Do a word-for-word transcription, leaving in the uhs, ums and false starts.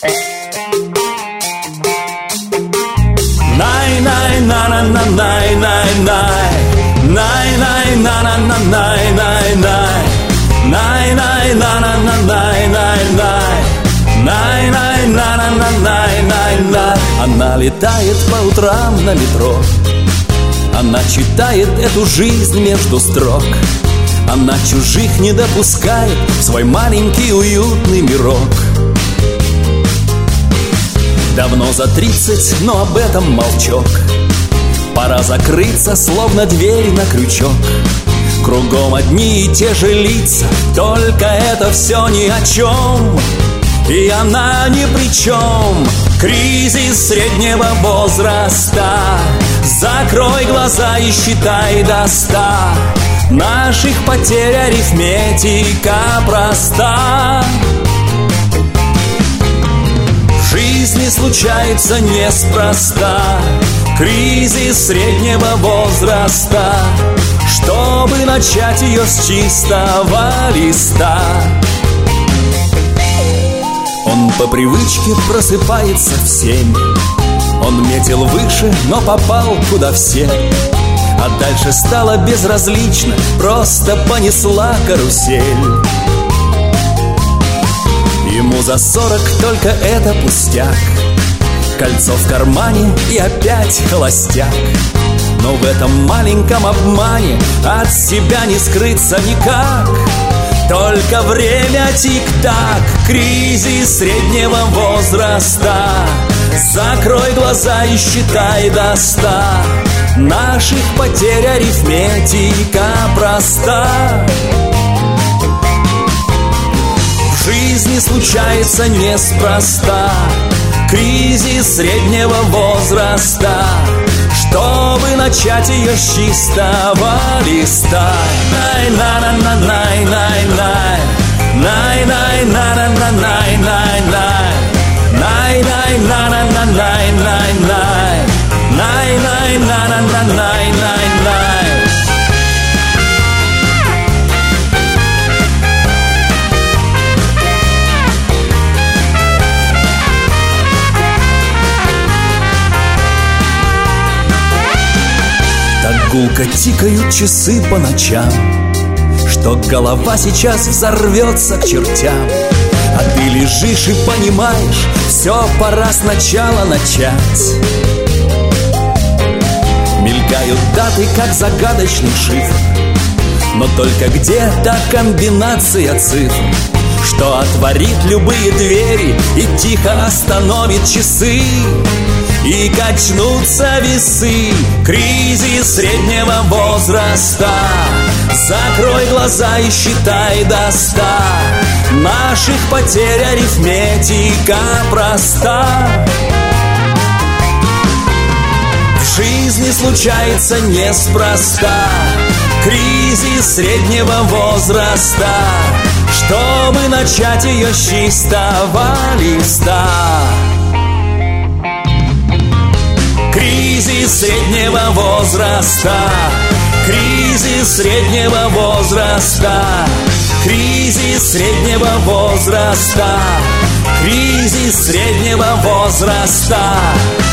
Най-най-на-на-на-най-най-най, най-най-на-на-на-най-най-най, най-най-на-на-на-най-най-най, най-най-на-на-на-най-най-най. Она летает по утрам на метро, она читает эту жизнь между строк. Она чужих не допускает в свой маленький уютный мирок. Давно за тридцать, но об этом молчок. Пора закрыться, словно дверь на крючок. Кругом одни и те же лица, только это все ни о чем. И она ни при чем. Кризис среднего возраста. Закрой глаза и считай до ста. Наших потерь арифметика проста. В жизни случается неспроста. Кризис среднего возраста. Чтобы начать ее с чистого листа. Он по привычке просыпается в семь. Он метил выше, но попал куда все. А дальше стало безразлично, просто понесла карусель. Ему за сорок, только это пустяк. Кольцо в кармане и опять холостяк. Но в этом маленьком обмане от себя не скрыться никак. Только время тик-так, кризис среднего возраста. Закрой глаза и считай до ста. Наших потерь арифметика проста. В жизни случается неспроста. Кризис среднего возраста. Чтобы начать ее с чистого листа. Най-на-на-на-най-най-най, най-най-на-на-на-най-най-най, най-най-на-на-на-най-най-най, най-най-на-на-на-най-най-най. Так гулко тикают часы по ночам, что голова сейчас взорвется к чертям. А ты лежишь и понимаешь, все, пора сначала начать. Мелькают даты, как загадочный шифр, но только где-то комбинация цифр, что отворит любые двери и тихо остановит часы. И качнутся весы. Кризис среднего возраста. Закрой глаза и считай до ста. Наших потерь арифметика проста. В жизни случается неспроста. Кризис среднего возраста. Чтобы начать ее с чистого листа. Кризис среднего возраста. Кризис среднего возраста. Кризис среднего возраста. Кризис среднего возраста.